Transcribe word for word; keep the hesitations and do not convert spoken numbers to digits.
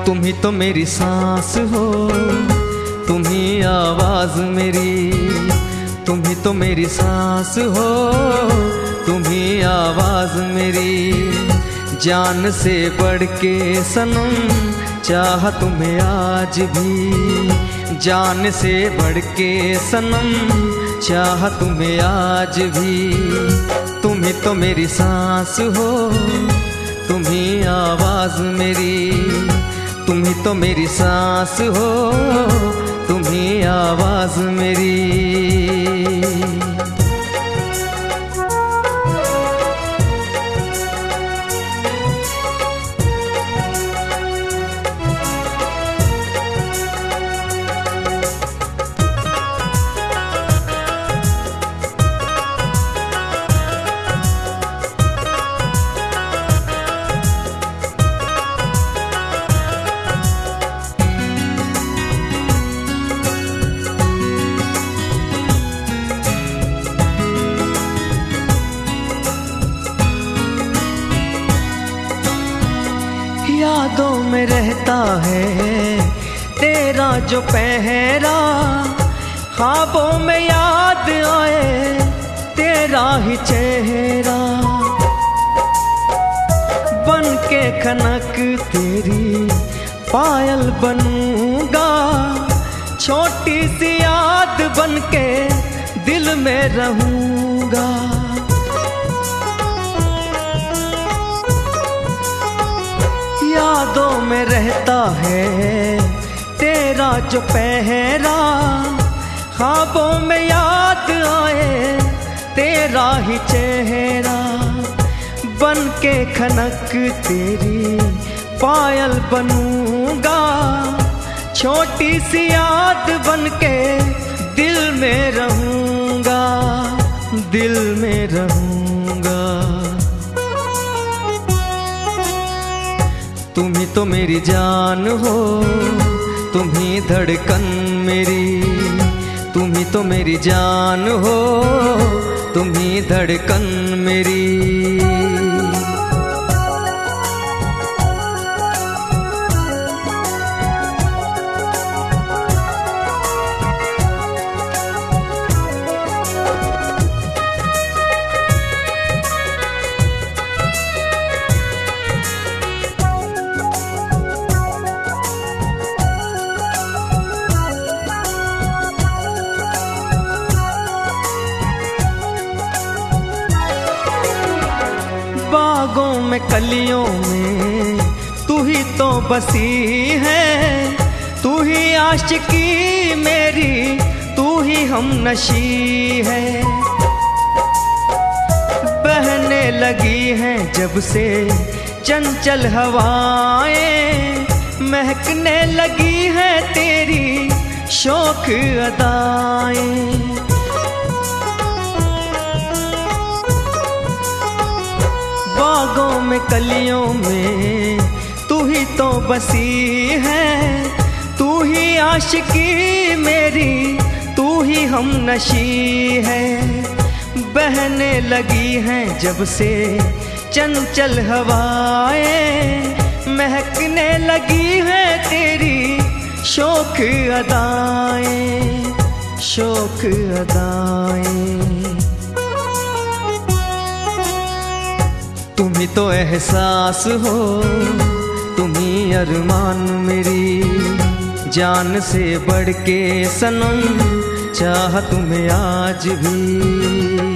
तुम ही तो मेरी सांस हो, तुम ही आवाज मेरी, तुम ही तो मेरी सांस हो, तुम ही आवाज मेरी। जान से बढ़ के सनम चाह तुम्हें आज भी, जान से बढ़ के सनम चाह तुम्हें आज भी। तुम ही तो मेरी सांस हो, तुम ही आवाज मेरी, तुम ही तो मेरी सांस हो, तुम ही आवाज मेरी। यादों में रहता है तेरा जो पहरा, ख्वाबों में याद आए तेरा ही चेहरा। बन के खनक तेरी पायल बनूंगा, छोटी सी याद बन के दिल में रहूंगा। यादों में रहता है तेरा जो पहरा, ख्वाबों में याद आए तेरा ही चेहरा। बन के खनक तेरी पायल बनूंगा, छोटी सी याद बन के दिल में रहूंगा, दिल में रहूंगा। तुम ही तो मेरी जान हो, तुम ही धड़कन मेरी, तुम ही तो मेरी जान हो, तुम ही धड़कन मेरी। बागों में कलियों में तू ही तो बसी है, तू ही आशिकी मेरी, तू ही हमनशी है। बहने लगी हैं जब से चंचल हवाएं, महकने लगी है तेरी शौक अदाएं। बागों में कलियों में तू ही तो बसी है, तू ही आशिकी मेरी, तू ही हमनशी है। बहने लगी हैं जब से चंचल हवाएं, महकने लगी है तेरी शौक अदाएं, शौक अदाएं। तुम ही तो एहसास हो, तुम ही अरमान मेरी, जान से बढ़ के सनम चाह तुम्हें आज भी।